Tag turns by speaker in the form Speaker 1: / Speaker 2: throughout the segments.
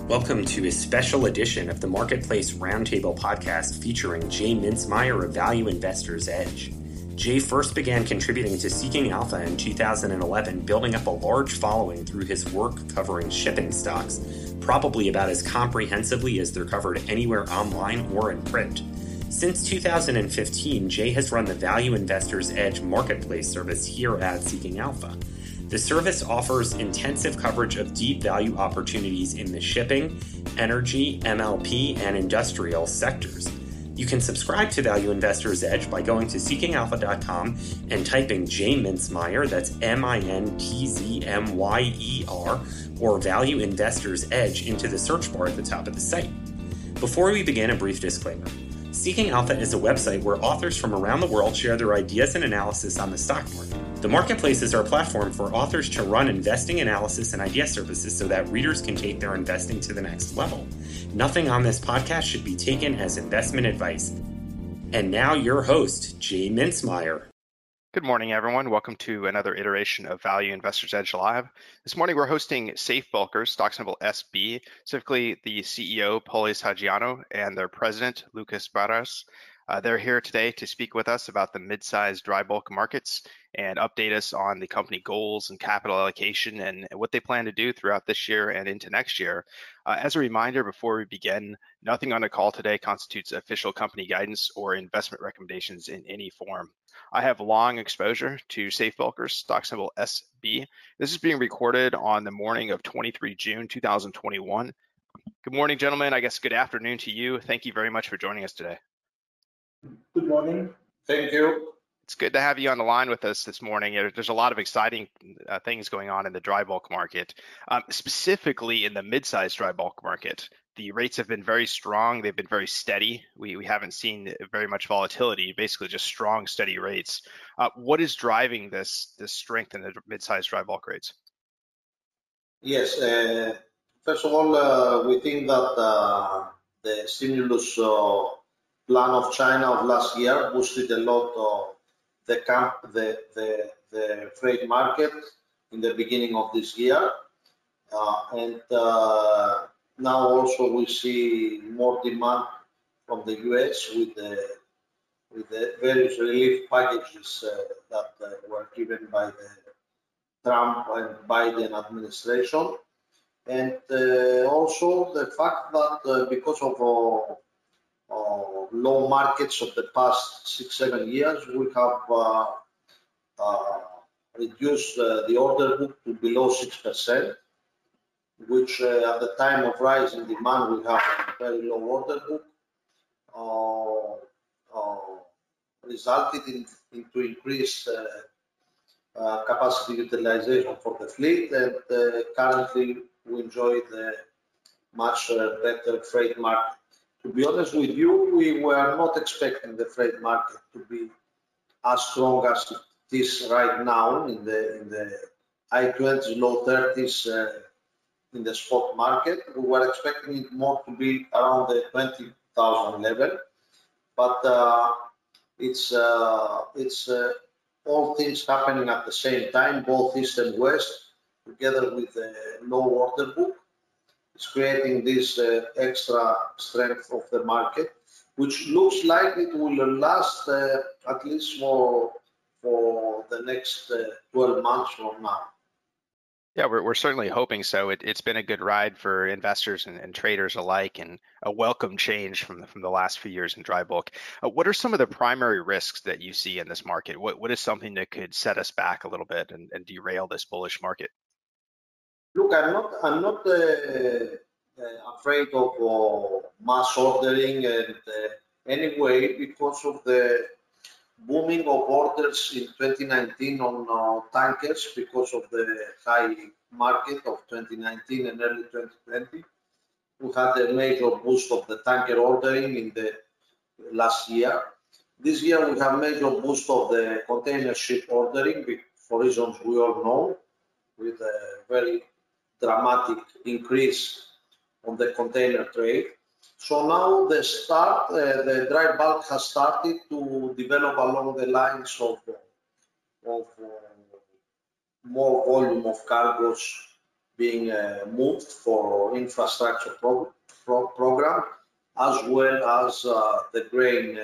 Speaker 1: Welcome to a special edition of the Marketplace Roundtable podcast featuring Jay Mintzmyer of Value Investors Edge. Jay first began contributing to Seeking Alpha in 2011, building up a large following through his work covering shipping stocks, probably about as comprehensively as they're covered anywhere online or in print. Since 2015, Jay has run the Value Investors Edge marketplace service here at Seeking Alpha. The service offers intensive coverage of deep value opportunities in the shipping, energy, MLP, and industrial sectors. You can subscribe to Value Investors Edge by going to seekingalpha.com and typing Jay Mintzmyer, that's Mintzmyer, or Value Investors Edge into the search bar at the top of the site. Before we begin, a brief disclaimer. Seeking Alpha is a website where authors from around the world share their ideas and analysis on the stock market. The marketplace is our platform for authors to run investing analysis and idea services so that readers can take their investing to the next level. Nothing on this podcast should be taken as investment advice. And now your host, Jay Mintzmyer.
Speaker 2: Good morning, everyone. Welcome to another iteration of Value Investors Edge Live. This morning, we're hosting Safe Bulkers, stock symbol SB, specifically the CEO, Polis Hadjiano, and their president, Lucas Barras. They're here today to speak with us about the mid-sized dry bulk markets and update us on the company goals and capital allocation and what they plan to do throughout this year and into next year. As a reminder, before we begin, nothing on the call today constitutes official company guidance or investment recommendations in any form. I have long exposure to Safe Bulkers, stock symbol SB. This is being recorded on the morning of 23 June 2021. Good morning, gentlemen. I guess good afternoon to you. Thank you very much for joining us today.
Speaker 3: Good morning. Thank you.
Speaker 2: It's good to have you on the line with us this morning. There's a lot of exciting things going on in the dry bulk market, specifically in the mid-sized dry bulk market. The rates have been very strong. They've been very steady. We haven't seen very much volatility, basically just strong, steady rates. What is driving this strength in the mid-sized dry bulk rates?
Speaker 3: Yes. First of all, we think that the stimulus plan of China of last year boosted a lot of the freight market in the beginning of this year, and now also we see more demand from the US with the various relief packages that were given by the Trump and Biden administration, and also the fact that because of low markets of the past 6-7 years, we have reduced the order book to below 6%, which at the time of rising demand, we have a very low order book, resulted into increased capacity utilization for the fleet, and currently we enjoy the much better freight market. To be honest with you, we were not expecting the freight market to be as strong as it is right now in the high 20s, low 30s in the spot market. We were expecting it more to be around the 20,000 level, but it's all things happening at the same time, both east and west, together with a low order book. It's creating this extra strength of the market, which looks like it will last at least for the next 12 months from now.
Speaker 2: Yeah, we're certainly hoping so. It's been a good ride for investors and traders alike, and a welcome change from the last few years in dry bulk. What are some of the primary risks that you see in this market? What is something that could set us back a little bit and derail this bullish market?
Speaker 3: Look, I'm not afraid of mass ordering, and anyway, because of the booming of orders in 2019 on tankers, because of the high market of 2019 and early 2020, we had a major boost of the tanker ordering in the last year. This year we have major boost of the container ship ordering for reasons we all know, with a very dramatic increase on the container trade. So now the dry bulk has started to develop along the lines of more volume of cargoes being moved for infrastructure program, as well as the grain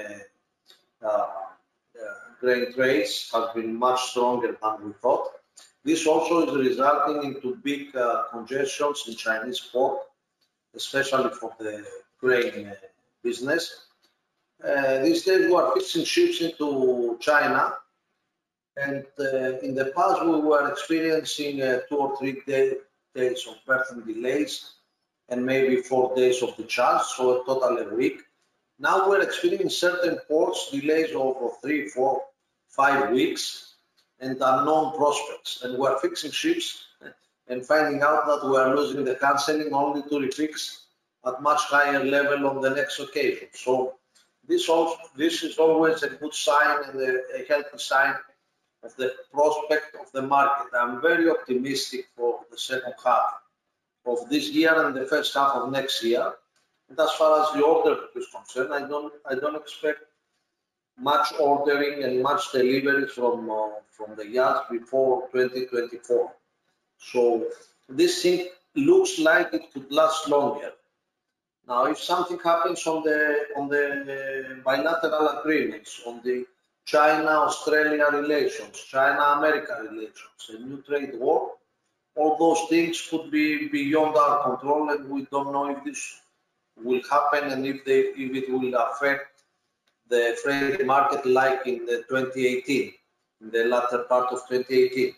Speaker 3: grain trades has been much stronger than we thought. This also is resulting into big congestions in Chinese port, especially for the grain business. These days we are fixing ships into China, and in the past we were experiencing 2 or 3 days of berthing delays and maybe 4 days of discharge, so a total a week. Now we're experiencing certain ports delays of 3, 4, 5 weeks and unknown prospects, and we're fixing ships and finding out that we are losing the cancelling only to refix at much higher level on the next occasion. So this is always a good sign and a healthy sign of the prospect of the market. I'm very optimistic for the second half of this year and the first half of next year. And as far as the order book is concerned, I don't expect much ordering and much delivery from the yards before 2024. So this thing looks like it could last longer. Now, if something happens on the bilateral agreements, on the China-Australia relations, China-America relations, a new trade war, all those things could be beyond our control, and we don't know if this will happen and if it will affect the freight market like in the 2018, in the latter part of 2018.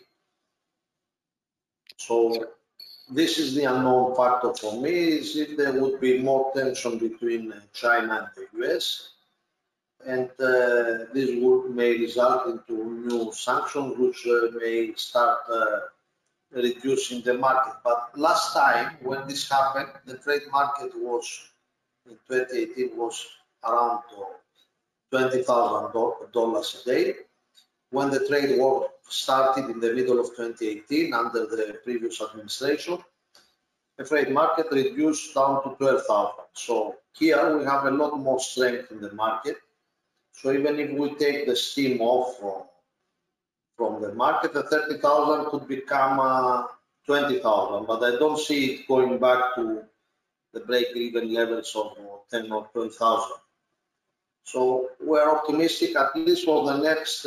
Speaker 3: So this is the unknown factor for me, is if there would be more tension between China and the US, and this may result into new sanctions which may start reducing the market. But last time when this happened, the trade market was in 2018 was around $20,000 a day. When the trade war started in the middle of 2018 under the previous administration, the freight market reduced down to 12,000. So here we have a lot more strength in the market. So even if we take the steam off from the market, the 30,000 could become 20,000, but I don't see it going back to the break-even levels of 10 or 12,000. So we're optimistic at least for the next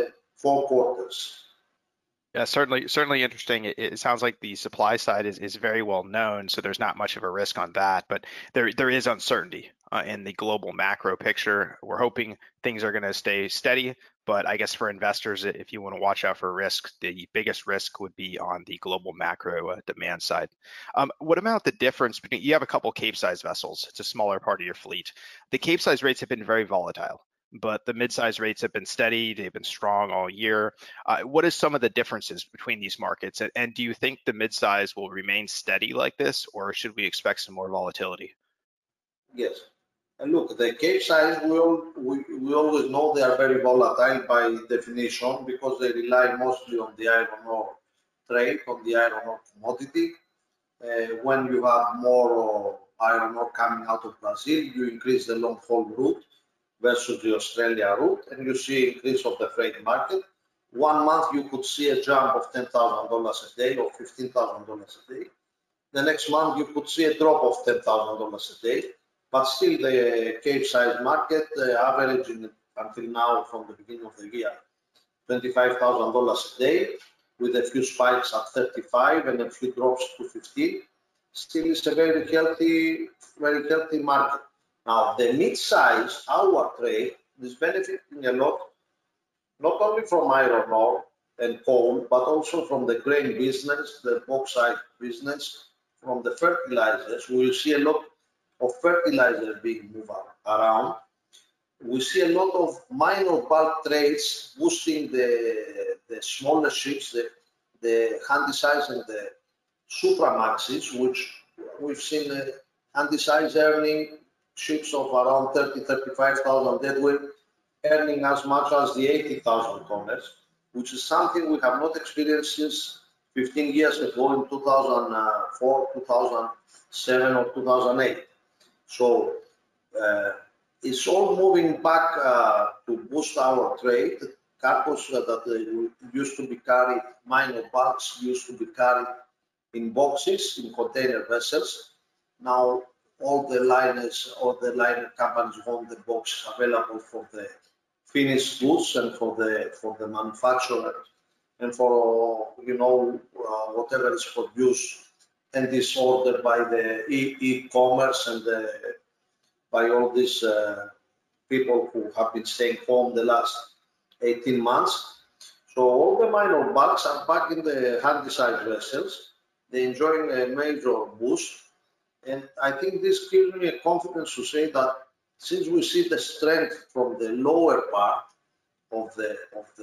Speaker 3: 4 quarters.
Speaker 2: Yeah, certainly interesting. It sounds like the supply side is very well known, so there's not much of a risk on that. But there is uncertainty in the global macro picture. We're hoping things are going to stay steady, but I guess for investors, if you want to watch out for risk, the biggest risk would be on the global macro demand side. What about the difference between, you have a couple Capesize vessels, it's a smaller part of your fleet. The Capesize rates have been very volatile, but the mid-size rates have been steady, they've been strong all year. What is some of the differences between these markets? And do you think the mid-size will remain steady like this, or should we expect some more volatility?
Speaker 3: Yes. And look, the Capesize, we always know they are very volatile by definition because they rely mostly on the iron ore trade, on the iron ore commodity. When you have more iron ore coming out of Brazil, you increase the long haul route versus the Australia route, and you see increase of the freight market. 1 month you could see a jump of $10,000 a day or $15,000 a day. The next month you could see a drop of $10,000 a day. But still, the Capesize market averaging until now, from the beginning of the year, $25,000 a day, with a few spikes at 35 and a few drops to 15. Still, is a very healthy market. Now, the mid-size, our trade, is benefiting a lot, not only from iron ore and coal, but also from the grain business, the bauxite business, from the fertilizers. We see a lot of fertilizer being moved around. We see a lot of minor bulk trades boosting the smaller ships, the handysize and the supramaxes, which we've seen handysize earning ships of around 30,000-35,000 deadweight, earning as much as the 80,000 tonners, which is something we have not experienced since 15 years ago in 2004, 2007 or 2008. So it's all moving back to boost our trade. Cargoes that used to be carried, minor bulks used to be carried in boxes, in container vessels. Now all the liners, all the liner companies want the boxes available for the finished goods and for the manufacturers and for whatever is produced and is ordered by the e-commerce and by all these people who have been staying home the last 18 months. So all the minor bulks are back in the handy-sized vessels. They're enjoying a major boost. And I think this gives me a confidence to say that since we see the strength from the lower part of the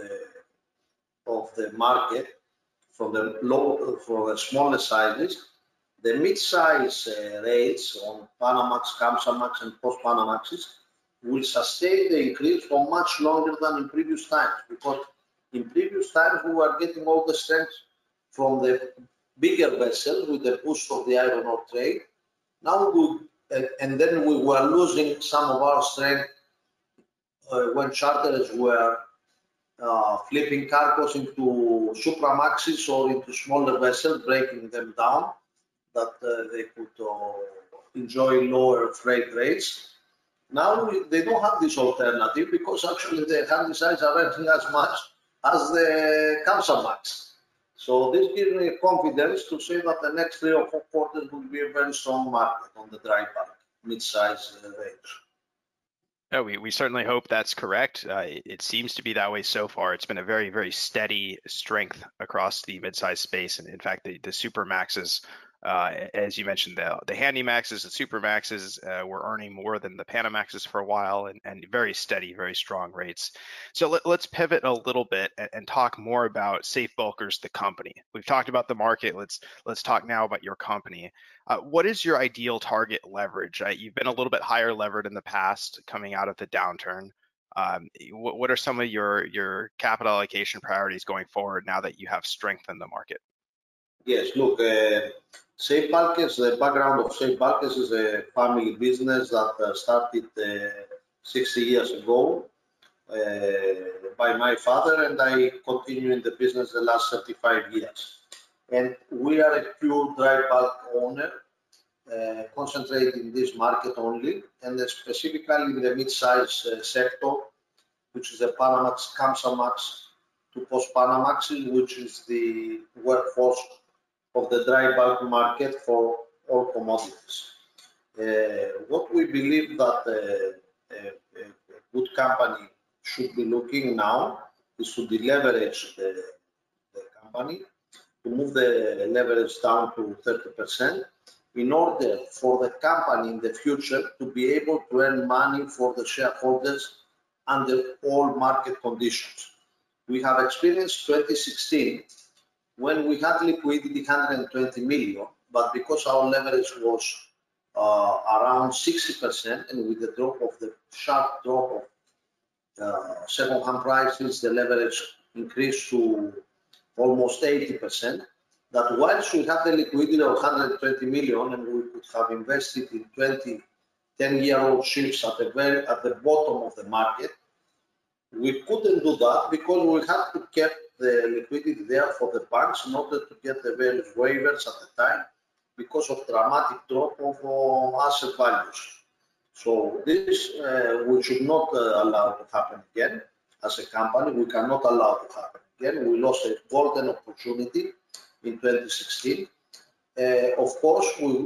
Speaker 3: market, from the smaller sizes, the mid-size rates on Panamax, Kamsarmax, and post-Panamaxes will sustain the increase for much longer than in previous times, because in previous times we were getting all the strength from the bigger vessels with the boost of the iron ore trade. Now and then we were losing some of our strength when charterers were flipping cargoes into Supramaxes or into smaller vessels, breaking them down, that they could enjoy lower freight rates. Now they don't have this alternative because actually the handysize are earning as much as the Kamsarmax. So this gives me confidence to say that the next 3 or 4 quarters will be a very strong market on the dry bulk mid-size range.
Speaker 2: No, we certainly hope that's correct. It seems to be that way so far. It's been a very, very steady strength across the mid-size space. And in fact, the Supramaxes, as you mentioned, the Handy Maxes and Supramaxes were earning more than the Panamaxes for a while, and very steady, very strong rates. So let's pivot a little bit and talk more about Safe Bulkers, the company. We've talked about the market. Let's talk now about your company. What is your ideal target leverage? You've been a little bit higher levered in the past coming out of the downturn. What are some of your capital allocation priorities going forward now that you have strength in the market?
Speaker 3: Yes, look, Safe Bulkers, the background of Safe Bulkers is a family business that started 60 years ago by my father, and I continue in the business the last 35 years. And we are a pure dry bulk owner, concentrated in this market only, and specifically in the mid-size sector, which is the Panamax, Kamsarmax to post-Panamax, which is the workforce of the dry bulk market for all commodities. What we believe that a good company should be looking now is to deleverage the company, to move the leverage down to 30% in order for the company in the future to be able to earn money for the shareholders under all market conditions. We have experienced 2016 when we had liquidity 120 million, but because our leverage was around 60%, and with the drop of the sharp drop of second-hand prices, the leverage increased to almost 80%, that whilst we had the liquidity of 120 million and we could have invested in 20 10-year-old ships at the bottom of the market, we couldn't do that because we had to keep the liquidity there for the banks in order to get the various waivers at the time because of dramatic drop of asset values. So this we should not allow to happen again. As a company, we cannot allow it to happen again. We lost a golden opportunity in 2016. Of course,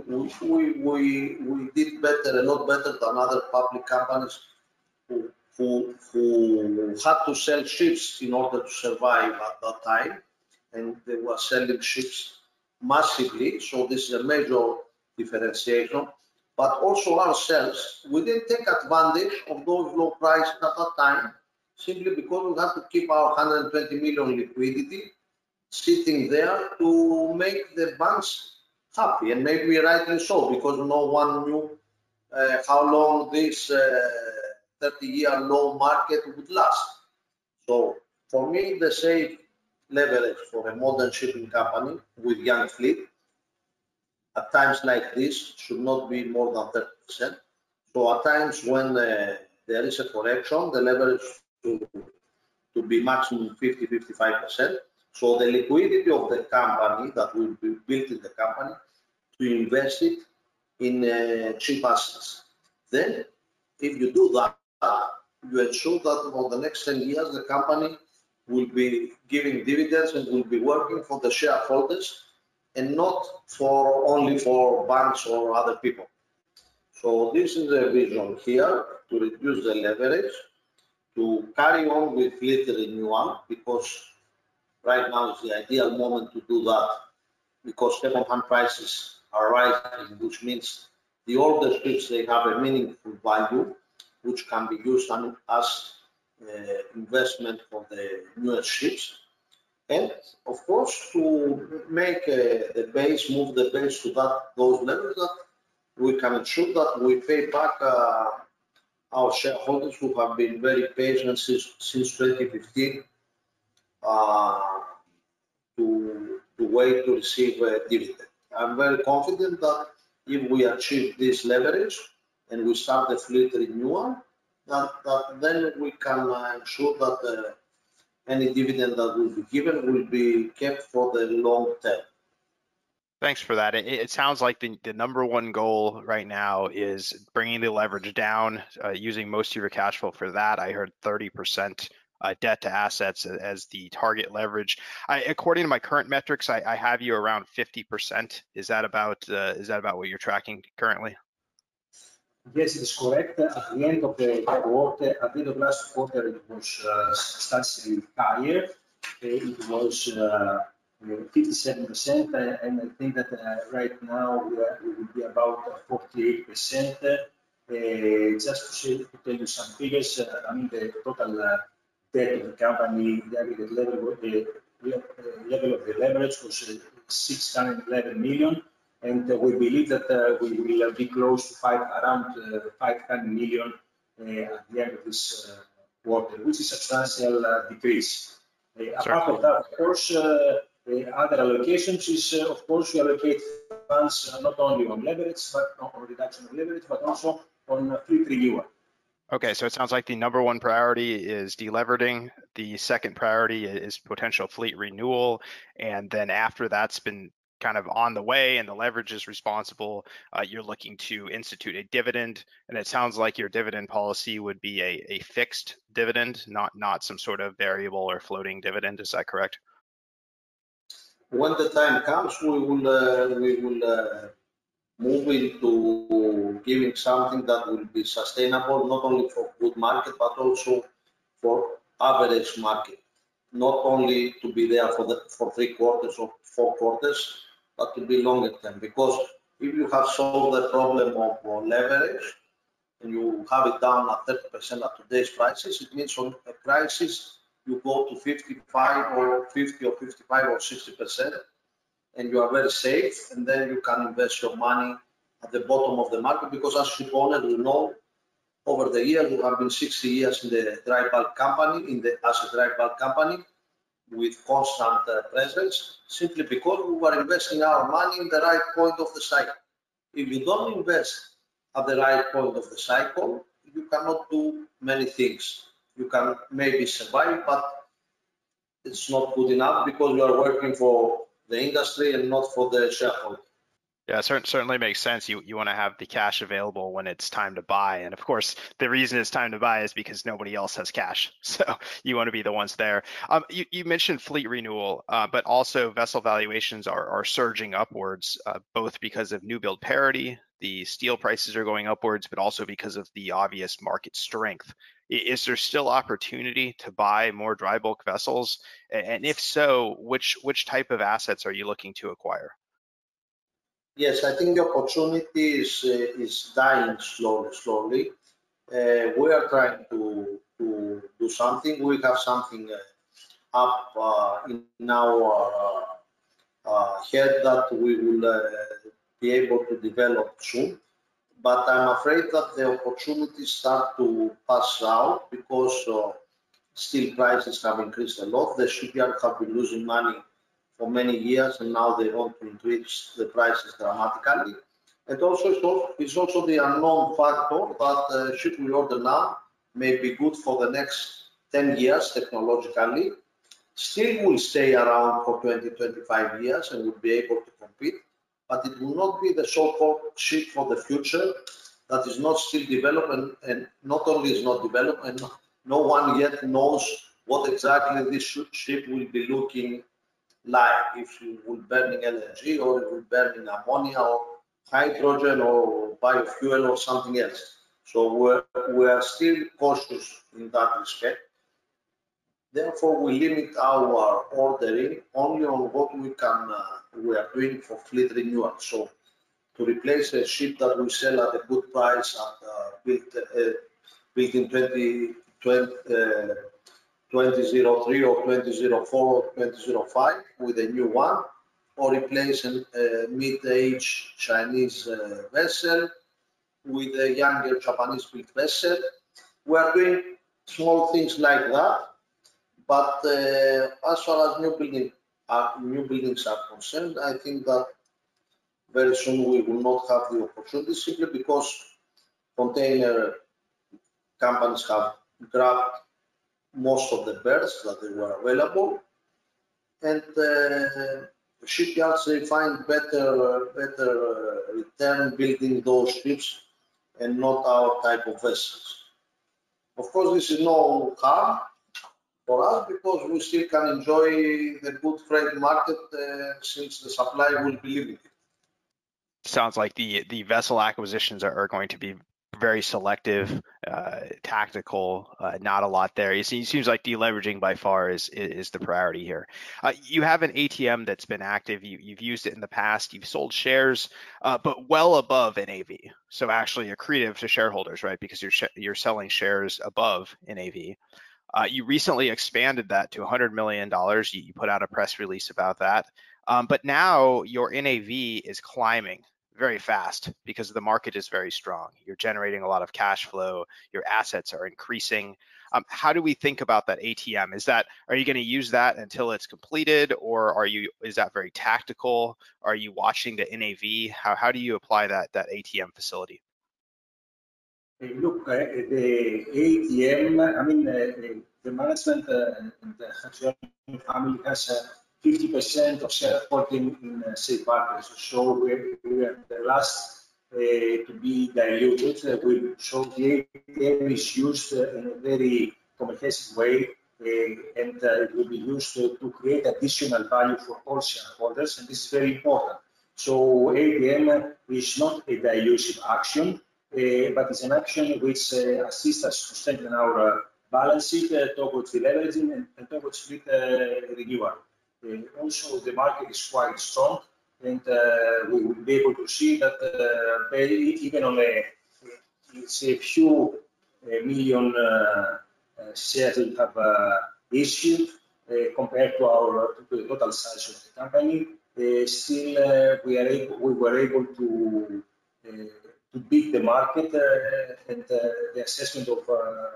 Speaker 3: we did better, a lot better than other public companies who had to sell ships in order to survive at that time, and they were selling ships massively. So this is a major differentiation. But also ourselves, we didn't take advantage of those low prices at that time, simply because we had to keep our 120 million liquidity sitting there to make the banks happy, and maybe rightly so, because no one knew how long this 30-year low market would last. So for me, the safe leverage for a modern shipping company with young fleet at times like this should not be more than 30%. So at times when there is a correction, the leverage to be maximum 50-55%. So the liquidity of the company that will be built in the company to invest it in cheap assets. Then, if you do that, you ensure that for the next 10 years, the company will be giving dividends and will be working for the shareholders and not only for banks or other people. So this is the vision here, to reduce the leverage, to carry on with fleet renewal, because right now is the ideal moment to do that, because second-hand prices are rising, which means the older ships, they have a meaningful value, which can be used as investment for the newer ships. And of course, to make the base, move the base to those levels that we can ensure that we pay back our shareholders who have been very patient since 2015 to wait to receive a dividend. I'm very confident that if we achieve this leverage and we start the fleet renewal, that then we can ensure that any dividend that will be given will be kept for the long term.
Speaker 2: Thanks for that. It sounds like the number one goal right now is bringing the leverage down, using most of your cash flow for that. I heard 30% debt to assets as the target leverage. According to my current metrics, I have you around 50%. Is that about what you're tracking currently?
Speaker 4: Yes, it is correct. At the end of the quarter, at the end of last quarter, it was substantially higher. It was 57%, and I think that right now we will be about 48%. Just to tell you some figures, I mean the total debt of the company, the aggregate level of the leverage was 611 million. And we believe that we will be close to around 500 million at the end of this quarter, which is a substantial decrease. Apart of that, of course, other allocations is, of course, we allocate funds not only on leverage, but not on reduction of leverage, but also on fleet renewal.
Speaker 2: Okay, so it sounds like the number one priority is deleveraging. The second priority is potential fleet renewal, and then after that's been kind of on the way and the leverage is responsible, you're looking to institute a dividend, and it sounds like your dividend policy would be a fixed dividend, not some sort of variable or floating dividend. Is that correct?
Speaker 3: When the time comes, we will move into giving something that will be sustainable, not only for good market, but also for average market. Not only to be there for 3 quarters or 4 quarters, but to be longer term. Because if you have solved the problem of leverage and you have it down at 30% at today's prices, it means on a crisis you go to 55 or 50 or 55 or 60%, and you are very safe, and then you can invest your money at the bottom of the market, because as ship owners, you know, over the years, you have been 60 years in the dry bulk company, as a dry bulk company, with constant presence, simply because we were investing our money in the right point of the cycle. If you don't invest at the right point of the cycle, you cannot do many things. You can maybe survive, but it's not good enough, because you are working for the industry and not for the shareholder.
Speaker 2: Yeah, certainly makes sense. You want to have the cash available when it's time to buy. And of course, the reason it's time to buy is because nobody else has cash. So you want to be the ones there. You mentioned fleet renewal, but also vessel valuations are surging upwards, both because of new build parity, the steel prices are going upwards, but also because of the obvious market strength. Is there still opportunity to buy more dry bulk vessels? And if so, which type of assets are you looking to acquire?
Speaker 3: Yes, I think the opportunity is dying slowly. We are trying to do something. We have something up in our head that we will be able to develop soon. But I'm afraid that the opportunities start to pass out, because steel prices have increased a lot. The shipyards have been losing money for many years, and now they want to increase the prices dramatically. And also, it's also the unknown factor that ship we order now may be good for the next 10 years technologically, still will stay around for 20-25 years and will be able to compete, but it will not be the so-called ship for the future that is not still developed, and not only is not developed, and no one yet knows what exactly this ship will be looking like, if it will burning LNG or it will burning ammonia or hydrogen or biofuel or something else. So we are still cautious in that respect. Therefore, we limit our ordering only on what we are doing for fleet renewal. So to replace a ship that we sell at a good price and built in 2003 or 2004 or 2005 with a new one, or replace a mid-age Chinese vessel with a younger Japanese-built vessel. We are doing small things like that, but as far as new buildings are concerned, I think that very soon we will not have the opportunity, simply because container companies have grabbed most of the berths that they were available, and shipyards, they find better return building those ships and not our type of vessels. Of course, this is no harm for us, because we still can enjoy the good freight market since the supply will be limited.
Speaker 2: Sounds like the vessel acquisitions are going to be very selective, tactical, not a lot there. It seems like deleveraging by far is the priority here. You have an ATM that's been active. You've used it in the past. You've sold shares, but well above NAV. So actually accretive to shareholders, right? Because you're selling shares above NAV. You recently expanded that to $100 million. You put out a press release about that. But now your NAV is climbing very fast because the market is very strong. You're generating a lot of cash flow. Your assets are increasing. How do we think about that ATM? Are you going to use that until it's completed, or is that very tactical? Are you watching the NAV? How do you apply that ATM facility?
Speaker 4: Look, the ATM, I mean, the management and the Hadjiano family has 50% of shareholding in Safe Bulkers. So we are the last to be diluted. So the ATM is used in a very comprehensive way, and it will be used to create additional value for all shareholders, and this is very important. So ATM is not a dilutive action, but it's an action which assists us to strengthen our balance sheet towards the leveraging and towards fleet renewal. Also, the market is quite strong, and we will be able to see that even on a few million shares we have issued compared to the total size of the company, still we were able to beat the market and the assessment of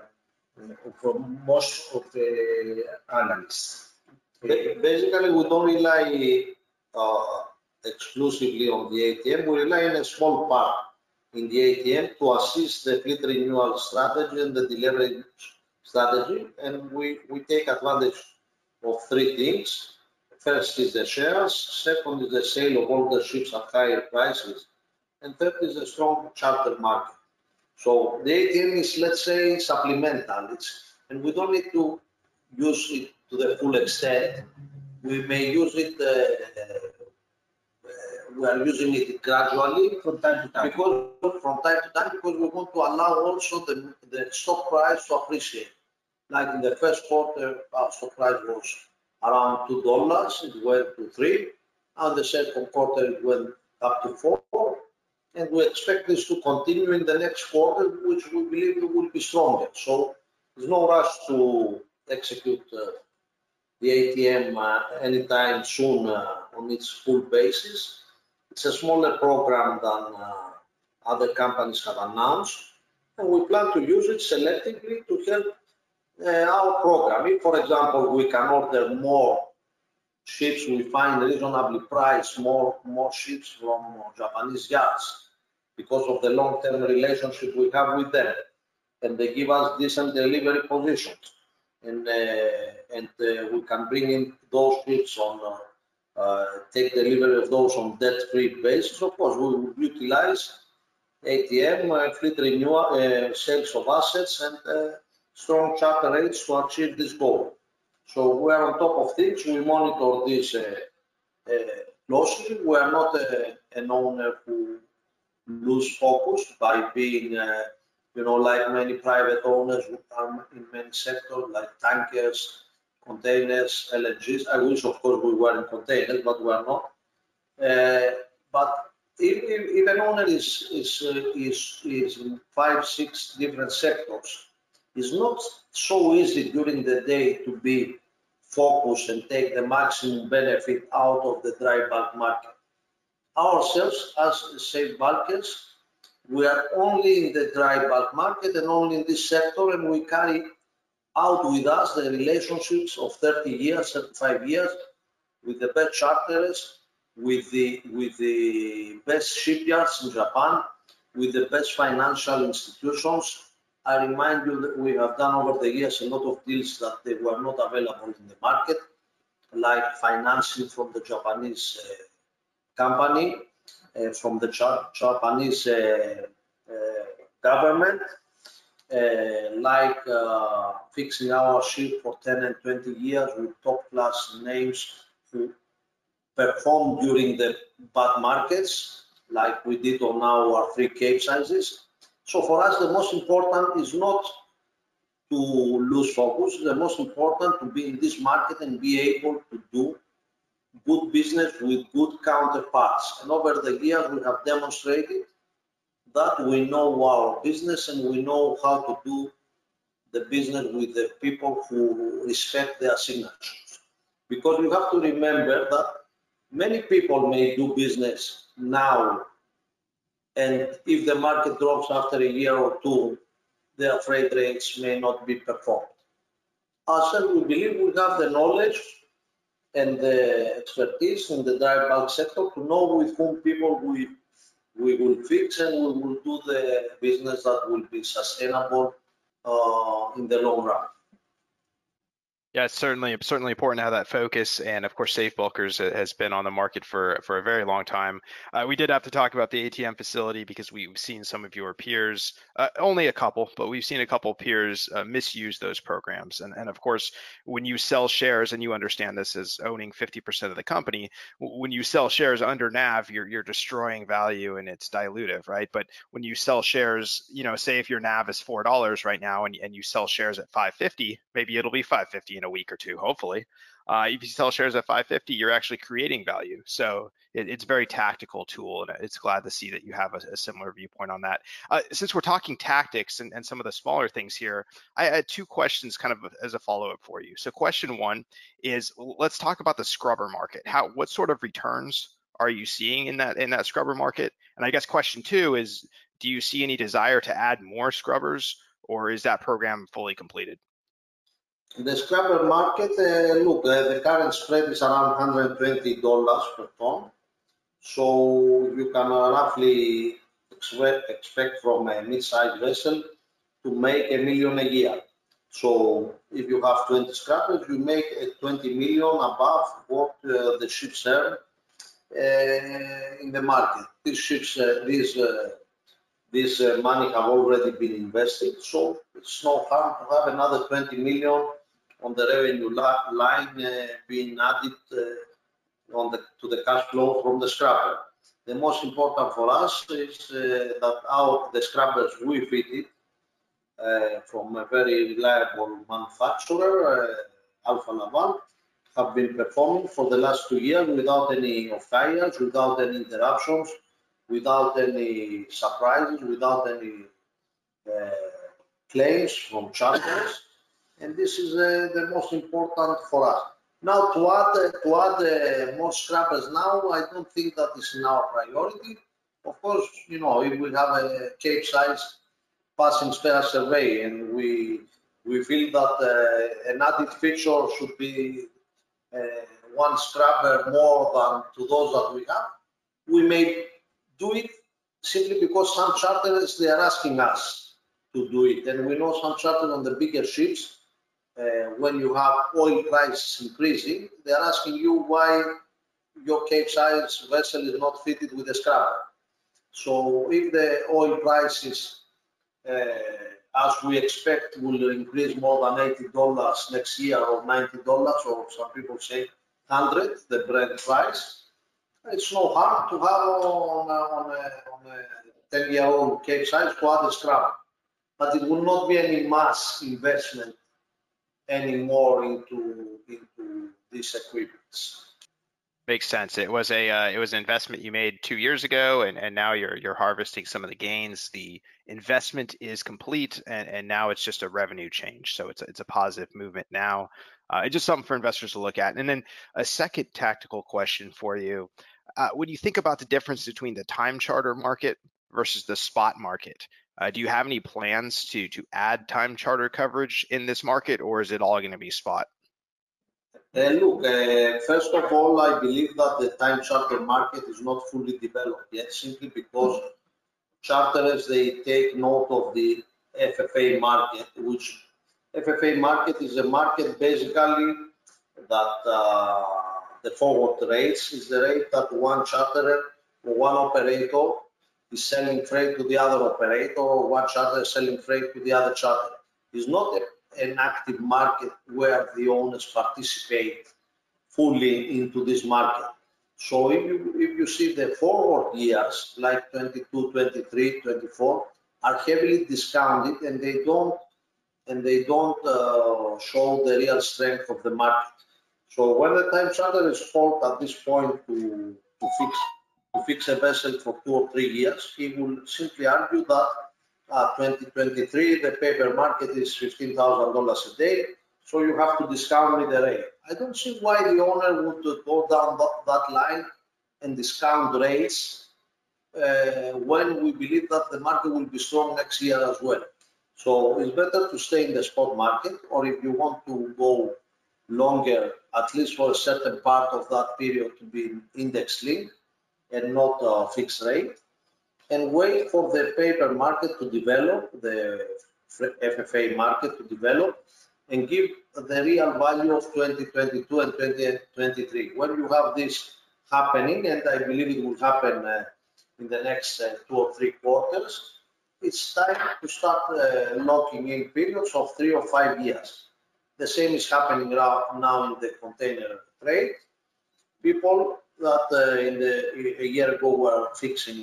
Speaker 4: most of the analysts.
Speaker 3: Basically, we don't rely exclusively on the ATM. We rely on a small part in the ATM to assist the fleet renewal strategy and the delivery strategy, and we take advantage of three things. First is the shares, second is the sale of older ships at higher prices, and third is a strong charter market. So the ATM is, let's say, supplemental, and we don't need to use it to the full extent. We may use it, we are using it gradually
Speaker 4: from time to time,
Speaker 3: because we want to allow also the stock price to appreciate. Like in the first quarter, our stock price was around $2, it went to $3, and the second quarter it went up to $4, and we expect this to continue in the next quarter, which we believe will be stronger. So there's no rush to execute the ATM anytime soon on its full basis. It's a smaller program than other companies have announced, and we plan to use it selectively to help our program. If, for example, we can order more ships, we find reasonably priced more ships from Japanese yards because of the long-term relationship we have with them, and they give us decent delivery positions. and we can bring in those ships on take delivery of those on debt-free basis. Of course, we will utilize ATM, fleet renewal, sales of assets, and strong charter rates to achieve this goal. So we are on top of things. We monitor this closely. We are not an owner who lose focus by being, like many private owners who are in many sectors, like tankers, containers, LNGs. I wish, of course, we were in containers, but we are not. But if an owner is in 5-6 different sectors, it's not so easy during the day to be focused and take the maximum benefit out of the dry bulk market. Ourselves, as Safe Bulkers, we are only in the dry bulk market and only in this sector, and we carry out with us the relationships of 30 years, 35 years with the best charterers, with the best shipyards in Japan, with the best financial institutions. I remind you that we have done over the years a lot of deals that they were not available in the market, like financing from the Japanese company, from the Japanese government, like fixing our ship for 10 and 20 years with top-class names who perform during the bad markets, like we did on our 3 Capesizes. So for us, the most important is not to lose focus. The most important to be in this market and be able to do good business with good counterparts. And over the years, we have demonstrated that we know our business and we know how to do the business with the people who respect their signatures. Because you have to remember that many people may do business now, and if the market drops after a year or two, their freight rates may not be performed. Also, we believe we have the knowledge and the expertise in the dry bulk sector to know with whom people we will fix, and we will do the business that will be sustainable in the long run.
Speaker 2: Yeah, it's certainly important to have that focus, and of course, Safe Bulkers has been on the market for a very long time. We did have to talk about the ATM facility because we've seen some of your peers, only a couple, but we've seen a couple peers misuse those programs. And of course, when you sell shares, and you understand this as owning 50% of the company, when you sell shares under NAV, you're destroying value and it's dilutive, right? But when you sell shares, say if your NAV is $4 right now and you sell shares at $5.50, maybe it'll be $5.50 in a week or two, hopefully. If you sell shares at $5.50, you're actually creating value. So it's a very tactical tool, and it's glad to see that you have a similar viewpoint on that. Since we're talking tactics and some of the smaller things here, I had 2 questions kind of as a follow-up for you. So question 1 is, let's talk about the scrubber market. What sort of returns are you seeing in that scrubber market? And I guess question 2 is, do you see any desire to add more scrubbers, or is that program fully completed?
Speaker 3: The scrubber market, look, the current spread is around $120 per ton. So you can roughly expect from a mid-sized vessel to make $1 million a year. So if you have 20 scrubbers, you make $20 million above what the ships earn in the market. These ships, this money have already been invested, so it's no harm to have another $20 million on the revenue line being added to the cash flow from the scrubber. The most important for us is that the scrubbers we fitted from a very reliable manufacturer, Alfa Laval, have been performing for the last 2 years without any off-hires, without any interruptions, without any surprises, without any claims from charterers, and this is the most important for us. Now, to add more scrubbers now, I don't think that is in our priority. Of course, if we have a Capesize passing spare survey and we feel that an added feature should be 1 scrubber more than to those that we have, we may do it simply because some charterers, they are asking us to do it. And we know some charterers on the bigger ships when you have oil prices increasing, they are asking you why your Capesize vessel is not fitted with a scrubber. So if the oil prices, as we expect, will increase more than $80 next year, or $90, or some people say 100, the Brent price, it's no harm to have on a 10-year-old Capesize to add a scrubber. But it will not be any mass investment anymore into these equipments.
Speaker 2: Makes sense. It was an investment you made 2 years ago, and now you're harvesting some of the gains. The investment is complete, and now it's just a revenue change. So it's a positive movement now. It's just something for investors to look at. And then a second tactical question for you: when you think about the difference between the time charter market versus the spot market, do you have any plans to add time charter coverage in this market, or is it all going to be spot?
Speaker 3: Look, first of all, I believe that the time charter market is not fully developed yet, simply because charterers, they take note of the FFA market, which FFA market is a market basically that the forward rates is the rate that one charterer or one operator is selling freight to the other operator, or one charterer is selling freight to the other charterer. It's not an active market where the owners participate fully into this market. So if you see the forward years like 22, 23, 24 are heavily discounted, and they don't show the real strength of the market. So when the time charter is called at this point to fix a vessel for 2 or 3 years, he will simply argue that 2023, the paper market is $15,000 a day, so you have to discount me the rate. I don't see why the owner would go down that line and discount rates when we believe that the market will be strong next year as well. So it's better to stay in the spot market, or if you want to go longer, at least for a certain part of that period, to be index linked and not fixed rate, and wait for the paper market to develop, the FFA market to develop, and give the real value of 2022 and 2023. When you have this happening, and I believe it will happen in the next 2 or 3 quarters, it's time to start locking in periods of 3 or 5 years. The same is happening now in the container trade. People that a year ago were fixing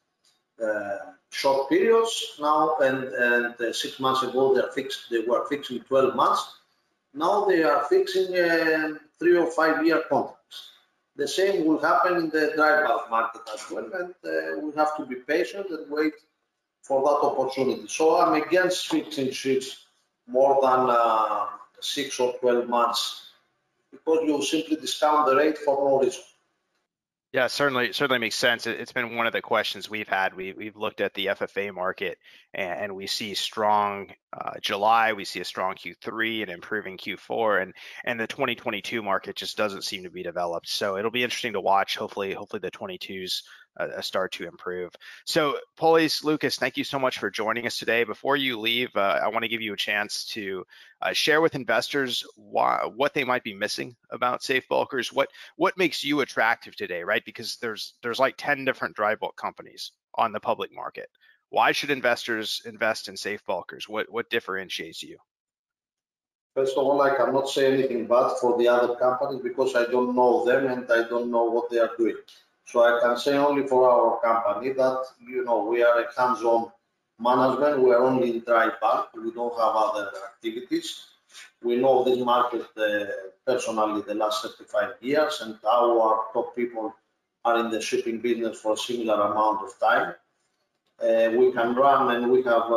Speaker 3: short periods now, and 6 months ago they were fixing 12 months. Now they are fixing 3 or 5 year contracts. The same will happen in the dry bulk market as well, and we have to be patient and wait for that opportunity. So I'm against fixing ships more than 6 or 12 months, because you simply discount the rate for no reason.
Speaker 2: Yeah, certainly makes sense. It's been one of the questions we've had. We've looked at the FFA market, and we see strong July, we see a strong Q3 and improving Q4, and the 2022 market just doesn't seem to be developed. So it'll be interesting to watch. Hopefully the 22s start to improve. So Polys, Loukas, thank you so much for joining us today. Before you leave, I want to give you a chance to share with investors what they might be missing about Safe Bulkers. What makes you attractive today, right? Because there's like 10 different dry bulk companies on the public market. Why should investors invest in Safe Bulkers? What differentiates you?
Speaker 3: First of all, I cannot say anything bad for the other companies because I don't know them and I don't know what they are doing. So I can say only for our company that, we are a hands-on management. We are only in dry bulk. We don't have other activities. We know this market personally the last 35 years, and our top people are in the shipping business for a similar amount of time. We can run, and we have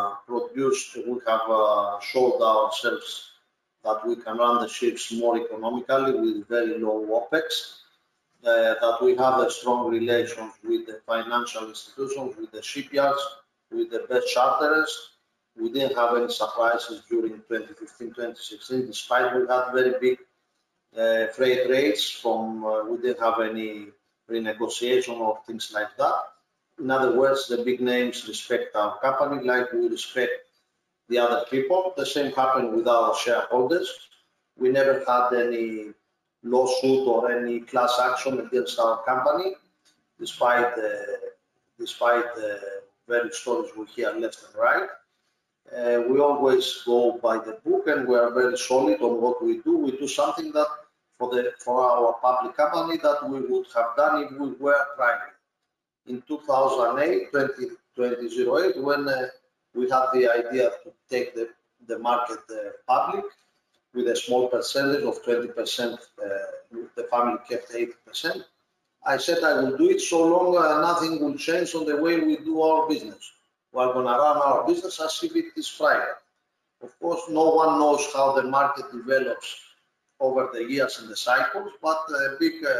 Speaker 3: showed ourselves that we can run the ships more economically with very low OPEX. That we have a strong relations with the financial institutions, with the shipyards, with the best charterers. We didn't have any surprises during 2015, 2016, despite we had very big freight rates we didn't have any renegotiation or things like that. In other words, the big names respect our company like we respect the other people. The same happened with our shareholders. We never had any lawsuit or any class action against our company, despite various stories we hear left and right. We always go by the book, and we are very solid on what we do. We do something that for our public company that we would have done if we were private. In 2008, 2008, when we had the idea to take the market public with a small percentage of 20%, the family kept 80%. I said I will do it so long nothing will change on the way we do our business. We're going to run our business as if it is private. Of course, no one knows how the market develops over the years and the cycles, but the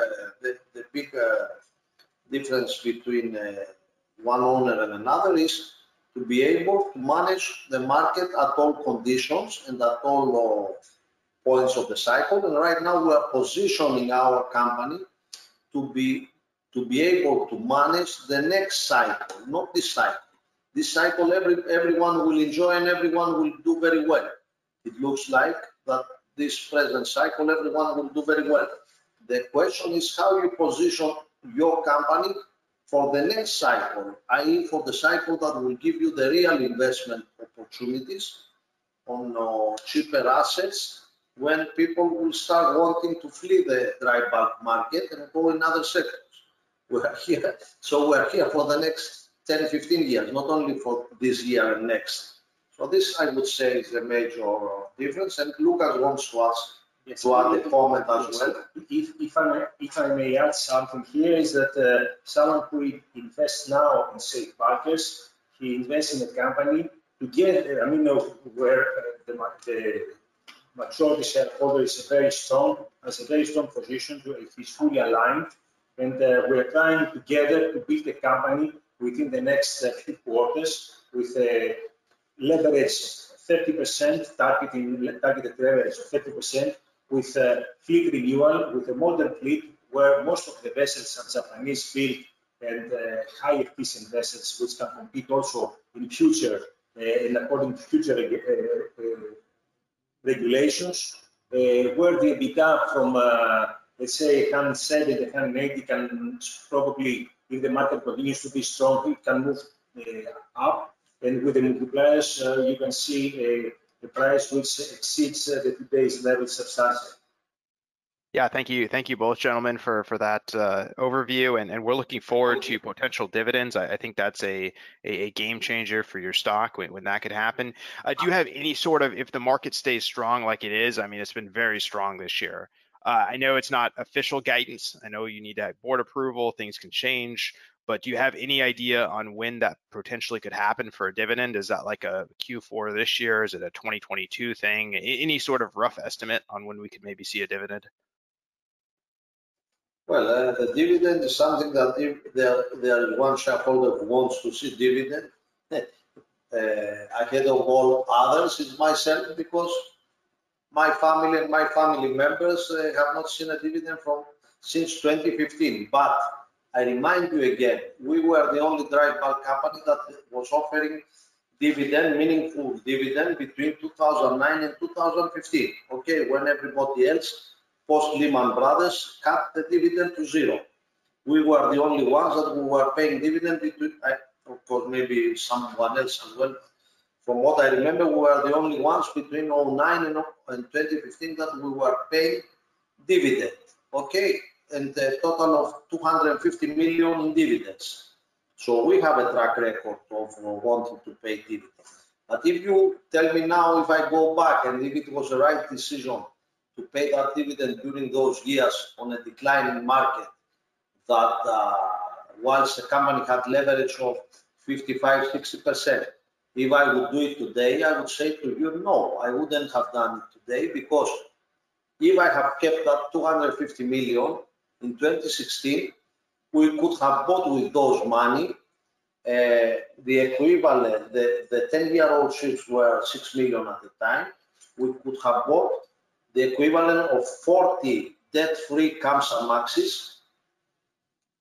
Speaker 3: big difference between one owner and another is to be able to manage the market at all conditions and at all points of the cycle. And right now we are positioning our company to be able to manage the next cycle, not this cycle. This cycle, everyone will enjoy and everyone will do very well. It looks like that this present cycle, everyone will do very well. The question is how you position your company for the next cycle, i.e. for the cycle that will give you the real investment opportunities on cheaper assets when people will start wanting to flee the dry bulk market and go in other sectors. We're here for the next 10, 15 years, not only for this year and next. So this, I would say, is a major difference. And Lucas wants to ask to add a comment as well.
Speaker 4: If I may add something here, is that someone who invests now in Safe Bulkers, he invests in a company to get, where the majority shareholder is very strong, has a very strong position, he's fully aligned, and we're trying together to build a company within the next few quarters with a leverage 30%, targeted leverage of 30%, with fleet renewal, with a modern fleet where most of the vessels are Japanese built and high efficient vessels which can compete also in future and according to future regulations, where the EBITDA from let's say 170, 180 can probably, if the market continues to be strong, it can move up. And with the multipliers, you can see the price which exceeds the today's level substantially.
Speaker 2: Yeah, thank you both gentlemen for that overview, and we're looking forward to potential dividends. I think that's a game changer for your stock when that could happen. Do you have any sort of, if the market stays strong like it is, I mean, it's been very strong this year. I know it's not official guidance. I know you need to have board approval, things can change, but do you have any idea on when that potentially could happen for a dividend? Is that like a Q4 this year? Is it a 2022 thing? Any sort of rough estimate on when we could maybe see a dividend?
Speaker 3: Well, the dividend is something that if there is one shareholder who wants to see dividend, ahead of all others is myself, because my family and my family members have not seen a dividend since 2015. But I remind you again, we were the only dry bulk company that was offering dividend, meaningful dividend between 2009 and 2015. Okay, when everybody else, post Lehman Brothers, cut the dividend to zero. We were the only ones that were paying dividend between, of course, maybe someone else as well. From what I remember, we were the only ones between 2009 and 2015 that we were paying dividend. Okay, and a total of 250 million in dividends. So we have a track record of wanting to pay dividends. But if you tell me now, if I go back and if it was the right decision to pay that dividend during those years on a declining market, that once the company had leverage of 55, 60%, if I would do it today, I would say to you, no, I wouldn't have done it today, because if I have kept that 250 million in 2016, we could have bought with those money the equivalent, the 10-year-old ships were 6 million at the time. We could have bought the equivalent of 40 debt-free Kamsarmaxes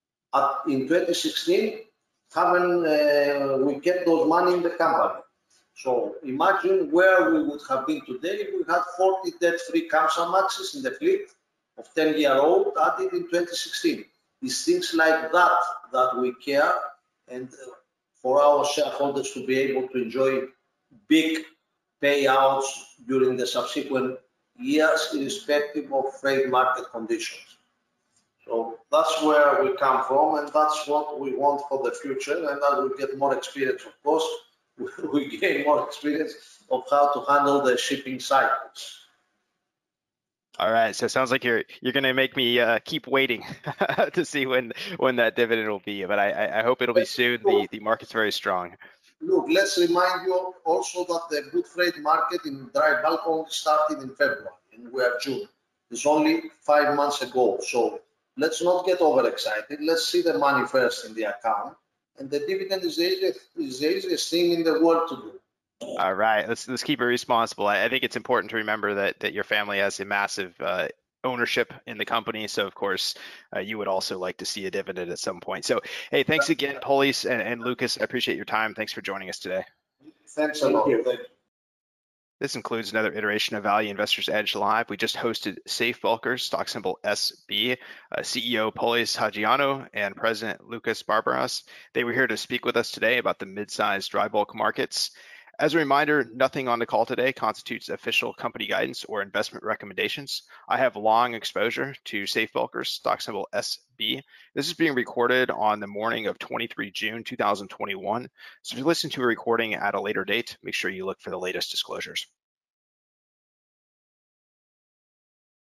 Speaker 3: in 2016, we kept those money in the company. So imagine where we would have been today if we had 40 debt-free Kamsarmaxes in the fleet of 10-year-old added in 2016. It's things like that that we care, and for our shareholders to be able to enjoy big payouts during the subsequent years, irrespective of freight market conditions. So that's where we come from, and that's what we want for the future. And as we get more experience, of course, we gain more experience of how to handle the shipping cycles.
Speaker 2: All right, so it sounds like you're going to make me keep waiting to see when that dividend will be, but I hope it'll be soon. The market's very strong.
Speaker 3: Look, let's remind you also that the good freight market in dry bulk only started in February, and we are June. It's only 5 months ago, so let's not get overexcited. Let's see the money first in the account, and the dividend is the easiest thing in the world to do.
Speaker 2: All right, let's keep it responsible. I think it's important to remember that your family has a massive ownership in the company, so of course you would also like to see a dividend at some point. So hey, thanks again, Polys and Loukas. I appreciate your time. Thanks for joining us today.
Speaker 3: Thanks a lot. Thank you.
Speaker 2: This includes another iteration of Value Investors Edge Live. We just hosted Safe Bulkers, stock symbol SB, CEO Polys Hajioannou and President Loukas Barbaras. They were here to speak with us today about the mid-sized dry bulk markets. As a reminder, nothing on the call today constitutes official company guidance or investment recommendations. I have long exposure to Safe Bulkers, stock symbol SB. This is being recorded on the morning of 23 June 2021. So if you listen to a recording at a later date, make sure you look for the latest disclosures.